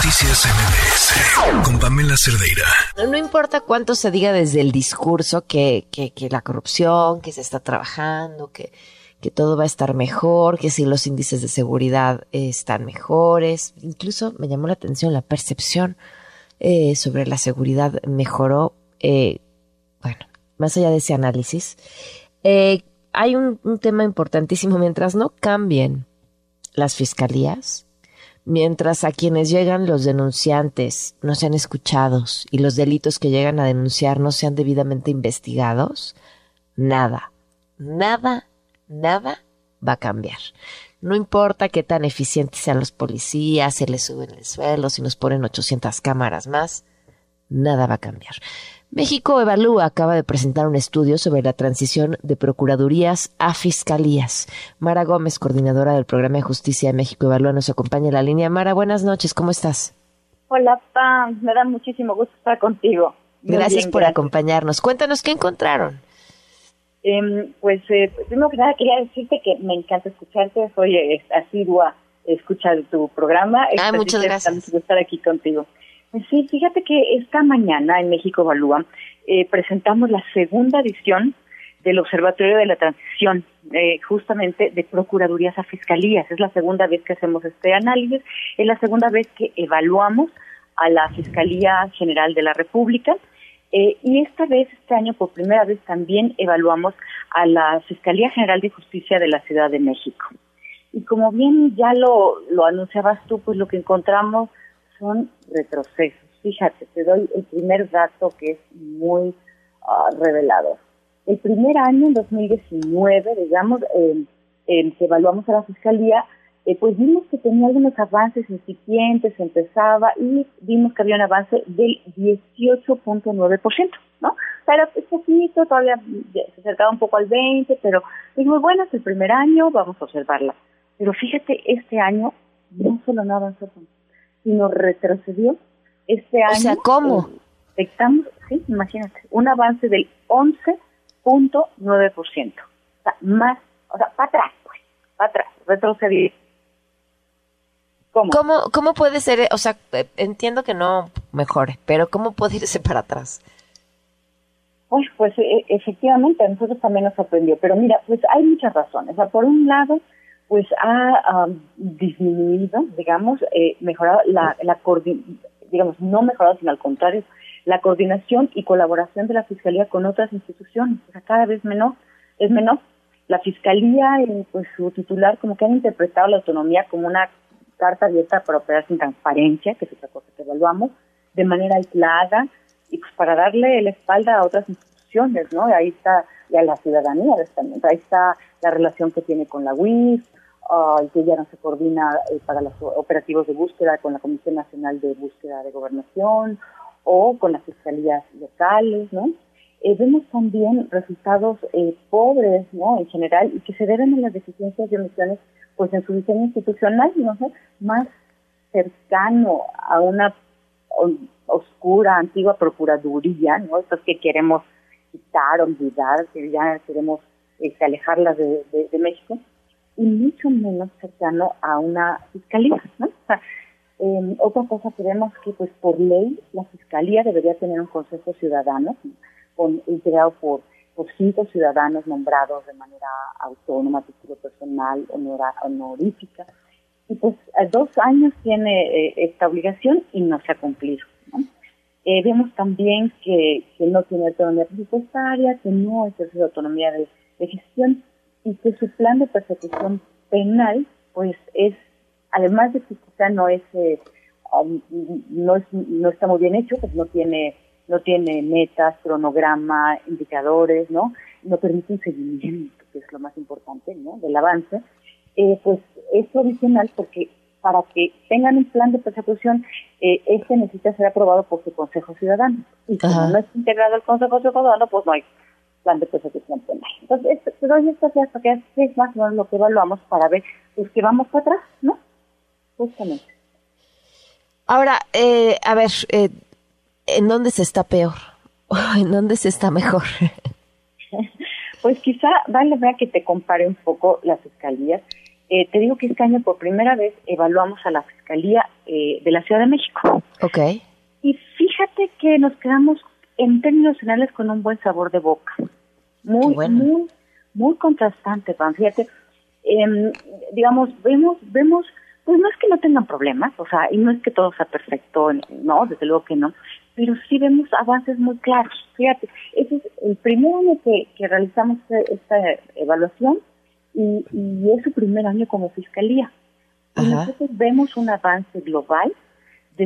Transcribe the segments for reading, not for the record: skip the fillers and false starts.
Noticias MBS con Pamela Cerdeira. No importa cuánto se diga desde el discurso que la corrupción, que se está trabajando, que todo va a estar mejor, que si los índices de seguridad están mejores. Incluso me llamó la atención la percepción sobre la seguridad mejoró. Bueno, más allá de ese análisis, hay un tema importantísimo. Mientras no cambien las fiscalías, mientras a quienes llegan los denunciantes no sean escuchados y los delitos que llegan a denunciar no sean debidamente investigados, nada va a cambiar. No importa qué tan eficientes sean los policías, si les suben el sueldo, si nos ponen 800 cámaras más, nada va a cambiar. México Evalúa acaba de presentar un estudio sobre la transición de procuradurías a fiscalías. Mara Gómez, coordinadora del Programa de Justicia de México Evalúa, nos acompaña en la línea. Mara, buenas noches, ¿cómo estás? Hola, Pam, me da muchísimo gusto estar contigo. Gracias por acompañarnos. Cuéntanos, ¿qué encontraron? Primero que nada quería decirte que me encanta escucharte, soy asidua escucha de tu programa. Muchas gracias. Me gusta estar aquí contigo. Sí, fíjate que esta mañana en México Evalúa presentamos la segunda edición del Observatorio de la Transición, justamente de Procuradurías a Fiscalías. Es la segunda vez que hacemos este análisis, es la segunda vez que evaluamos a la Fiscalía General de la República, y este año, por primera vez también evaluamos a la Fiscalía General de Justicia de la Ciudad de México. Y como bien ya lo anunciabas tú, pues lo que encontramos son retrocesos. Fíjate, te doy el primer dato que es muy revelador. El primer año, en 2019, digamos, que evaluamos a la Fiscalía, pues vimos que tenía algunos avances incipientes, empezaba, y vimos que había un avance del 18.9%, ¿no? Pero es poquito, todavía se acercaba un poco al 20%, pero dijimos, bueno, es el primer año, vamos a observarla. Pero fíjate, este año no solo no avanzó, sino retrocedió. Este año... O sea, ¿cómo? Estamos, sí, imagínate, un avance del 11.9%. O sea, para atrás, retrocedió. ¿Cómo puede ser? O sea, entiendo que no mejore, pero ¿cómo puede irse para atrás? Pues efectivamente, a nosotros también nos sorprendió. Pero mira, pues hay muchas razones. O sea, por un lado, pues ha disminuido, digamos, mejorado digamos, no mejorado, sino al contrario, la coordinación y colaboración de la Fiscalía con otras instituciones. O sea, cada vez es menor. La Fiscalía y pues su titular como que han interpretado la autonomía como una carta abierta para operar sin transparencia, que es otra cosa que evaluamos, de manera aislada y pues para darle la espalda a otras instituciones, ¿no? Ahí está, y a la ciudadanía también. Ahí está la relación que tiene con la UIF, y que ya no se coordina para los operativos de búsqueda con la Comisión Nacional de Búsqueda de Gobernación o con las fiscalías locales, ¿no? Vemos también resultados pobres, ¿no? En general, y que se deben a las deficiencias y omisiones, pues en su diseño institucional, no sé, más cercano a una oscura, antigua procuraduría, ¿no? Estas que queremos quitar, olvidar, que ya queremos alejarlas de México, y mucho menos cercano a una fiscalía, ¿no? O sea, otra cosa que vemos que, pues por ley, la fiscalía debería tener un consejo ciudadano, integrado por 5 ciudadanos nombrados de manera autónoma, a título personal, honorífica. Y pues 2 años tiene esta obligación y no se ha cumplido, ¿no? Vemos también que no tiene autonomía presupuestaria, que no ejerce autonomía de gestión, y que su plan de persecución penal, pues es, además de que quizá no está muy bien hecho, pues no tiene metas, cronograma, indicadores, ¿no? No permite un seguimiento, que es lo más importante, ¿no? Del avance. Pues es provisional porque para que tengan un plan de persecución, necesita ser aprobado por su Consejo Ciudadano. Y como no es integrado al Consejo Ciudadano, pues no hay plan de persecución penal. Entonces, pero esto es más o menos lo que evaluamos para ver, pues que vamos para atrás, ¿no? Justamente. Ahora, ¿en dónde se está peor? ¿En dónde se está mejor? Pues quizá vale la pena que te compare un poco las fiscalías te digo que este año por primera vez evaluamos a la Fiscalía de la Ciudad de México. Okay. Y fíjate que nos quedamos en términos generales con un buen sabor de boca. Muy, bueno. muy, muy contrastante, Pam. Fíjate, digamos, vemos, pues no es que no tengan problemas, o sea, y no es que todo sea perfecto, no, desde luego que no, pero sí vemos avances muy claros. Fíjate, ese es el primer año que realizamos esta evaluación y es su primer año como Fiscalía. Y Ajá. nosotros vemos un avance global de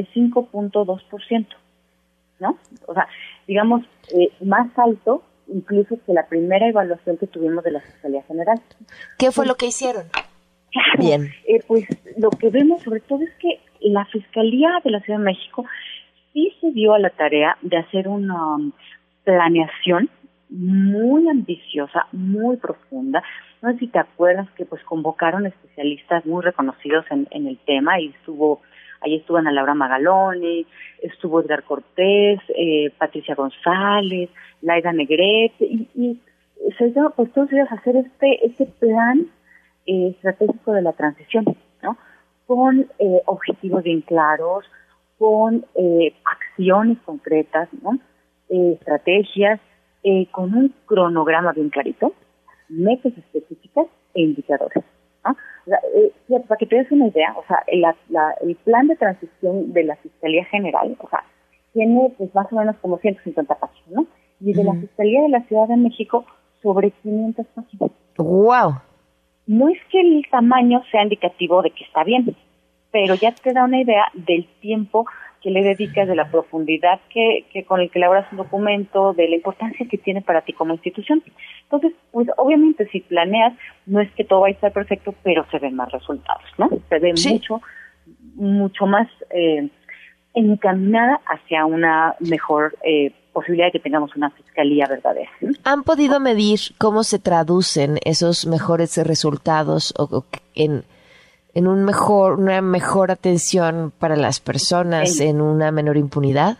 35.2%, ¿no? O sea, digamos, más alto incluso que la primera evaluación que tuvimos de la Fiscalía General. ¿Qué fue lo que hicieron? Claro, Bien. Pues lo que vemos sobre todo es que la Fiscalía de la Ciudad de México sí se dio a la tarea de hacer una planeación muy ambiciosa, muy profunda. No sé si te acuerdas que pues convocaron especialistas muy reconocidos en el tema y ahí estuvo Ana Laura Magaloni, estuvo Edgar Cortés, Patricia González, Laida Negrete y se dio pues todos ellos a hacer este plan estratégico de la transición, ¿no? Con objetivos bien claros, con acciones concretas, ¿no? Estrategias, con un cronograma bien clarito, metas específicas e indicadores, ¿no? O sea, fíjate, para que te des una idea, o sea, el plan de transición de la Fiscalía General, o sea, tiene pues más o menos como 150 páginas, ¿no? Y de la Fiscalía de la Ciudad de México sobre 500 páginas. ¡Wow! No es que el tamaño sea indicativo de que está bien, pero ya te da una idea del tiempo que le dedicas, de la profundidad que con el que elaboras un documento, de la importancia que tiene para ti como institución. Entonces, pues obviamente si planeas, no es que todo va a estar perfecto, pero se ven más resultados, ¿no? Se ve mucho más encaminada hacia una mejor posibilidad de que tengamos una fiscalía verdadera, ¿no? ¿Han podido medir cómo se traducen esos mejores resultados en una mejor atención para las personas, en una menor impunidad?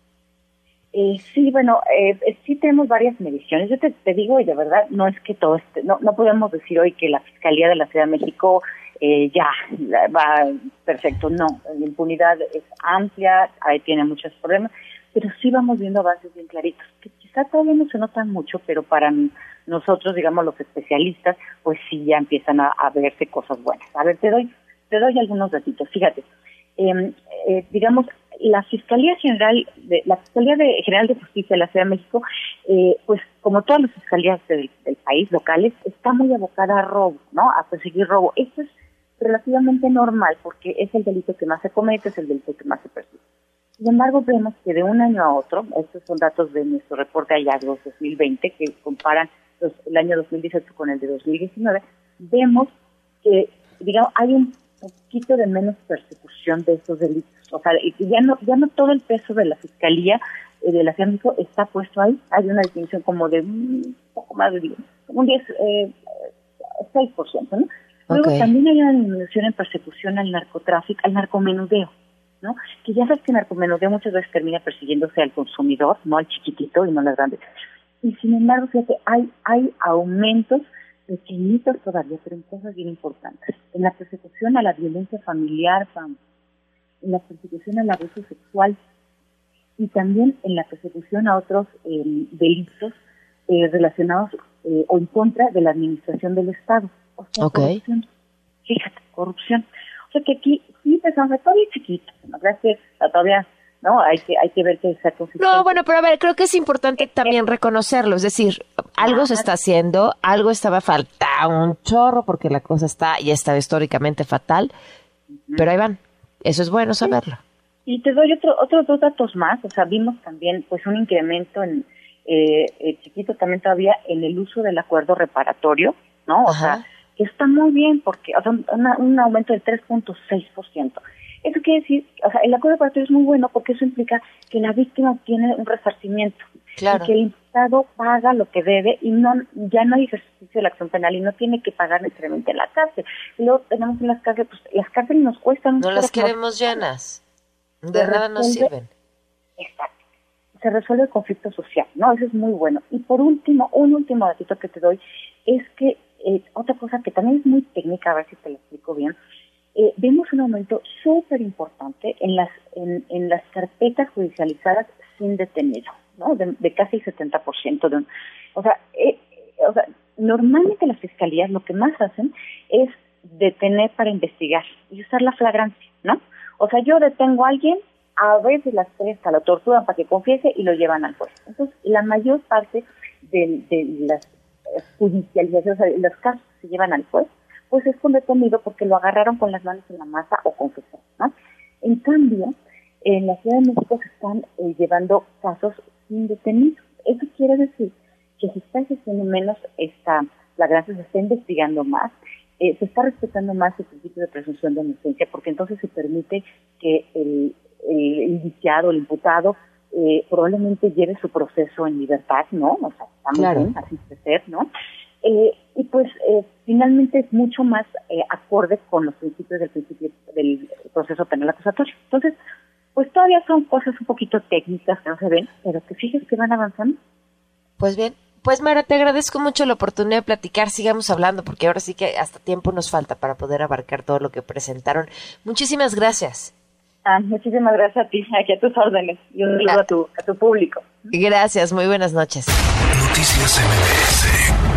Sí, bueno, sí tenemos varias mediciones. Yo te digo, y de verdad, no es que todo no podemos decir hoy que la Fiscalía de la Ciudad de México ya va perfecto. No, la impunidad es amplia, ahí tiene muchos problemas, pero sí vamos viendo avances bien claritos, que quizá todavía no se notan mucho, pero para nosotros, digamos, los especialistas, pues sí ya empiezan a verse cosas buenas. A ver, te doy algunos datitos. Fíjate, digamos, la Fiscalía General de Justicia de la Ciudad de México, pues como todas las fiscalías del país locales, está muy abocada a robo, ¿no? A perseguir robo. Esto es relativamente normal porque es el delito que más se comete, es el delito que más se persigue. Sin embargo, vemos que de un año a otro, estos son datos de nuestro reporte hallazgos 2020 que comparan el año 2018 con el de 2019, vemos que, digamos, hay un poquito de menos persecución de estos delitos. O sea, ya no todo el peso de la Fiscalía de la Ciudad de México está puesto ahí. Hay una disminución como de un poco más de un 6%, ¿no? Luego también hay una disminución en persecución al narcotráfico, al narcomenudeo, ¿no? Que ya sabes que el narcomenudeo muchas veces termina persiguiéndose al consumidor, no al chiquitito y no a las grandes. Y sin embargo, fíjate, hay aumentos pequeñitos todavía, pero en cosas bien importantes. En la persecución a la violencia familiar, en la persecución al abuso sexual y también en la persecución a otros delitos relacionados o en contra de la administración del Estado. O sea, corrupción. Fíjate, corrupción. O sea que aquí sí empezamos, todavía chiquito, ¿no? Gracias, todavía, ¿no? Hay que ver que sea consistente. No, bueno, pero a ver, creo que es importante también reconocerlo, es decir, algo se está haciendo, algo estaba faltando un chorro porque la cosa ya estaba históricamente fatal, pero ahí van, eso es bueno saberlo. Y te doy otros dos datos más, o sea, vimos también pues un incremento en chiquito también todavía en el uso del acuerdo reparatorio, ¿no? O sea, que está muy bien porque, o sea, un aumento del 3.6%. Eso quiere decir, o sea, el acuerdo reparatorio es muy bueno porque eso implica que la víctima obtiene un resarcimiento. Claro. Y que el Estado paga lo que debe y ya no hay ejercicio de la acción penal y no tiene que pagar necesariamente en la cárcel. Y luego tenemos en las cárceles, pues las cárceles nos cuestan. No las queremos llenas, de nada nos sirven. Exacto. Se resuelve el conflicto social, ¿no? Eso es muy bueno. Y por último, un último datito que te doy es que otra cosa que también es muy técnica, a ver si te lo explico bien, vemos un aumento súper importante en las carpetas judicializadas sin detenido, ¿no? De casi el 70%. O sea, normalmente las fiscalías lo que más hacen es detener para investigar y usar la flagrancia, ¿no? O sea, yo detengo a alguien, a veces las presas lo torturan para que confiese y lo llevan al juez. Entonces, la mayor parte de las judicializaciones, o sea, los casos que se llevan al juez, pues es con detenido porque lo agarraron con las manos en la masa o confesó, ¿no? En cambio, en la Ciudad de México se están llevando casos sin detenido. Eso quiere decir que se está ejerciendo menos esta flagrancia, se está investigando más, se está respetando más el principio de presunción de inocencia, porque entonces se permite que el indiciado, el imputado, probablemente lleve su proceso en libertad, ¿no? O sea, está muy bien, así debe ser, ¿no? Y pues finalmente es mucho más acorde con los principios del proceso penal acusatorio. Entonces, pues todavía son cosas un poquito técnicas que no se ven, pero que fíjense que van avanzando. Pues bien. Pues Mara, te agradezco mucho la oportunidad de platicar, sigamos hablando, porque ahora sí que hasta tiempo nos falta para poder abarcar todo lo que presentaron. Muchísimas gracias. Muchísimas gracias a ti, aquí a tus órdenes, y un saludo a tu público. Gracias, muy buenas noches. Noticias MBS.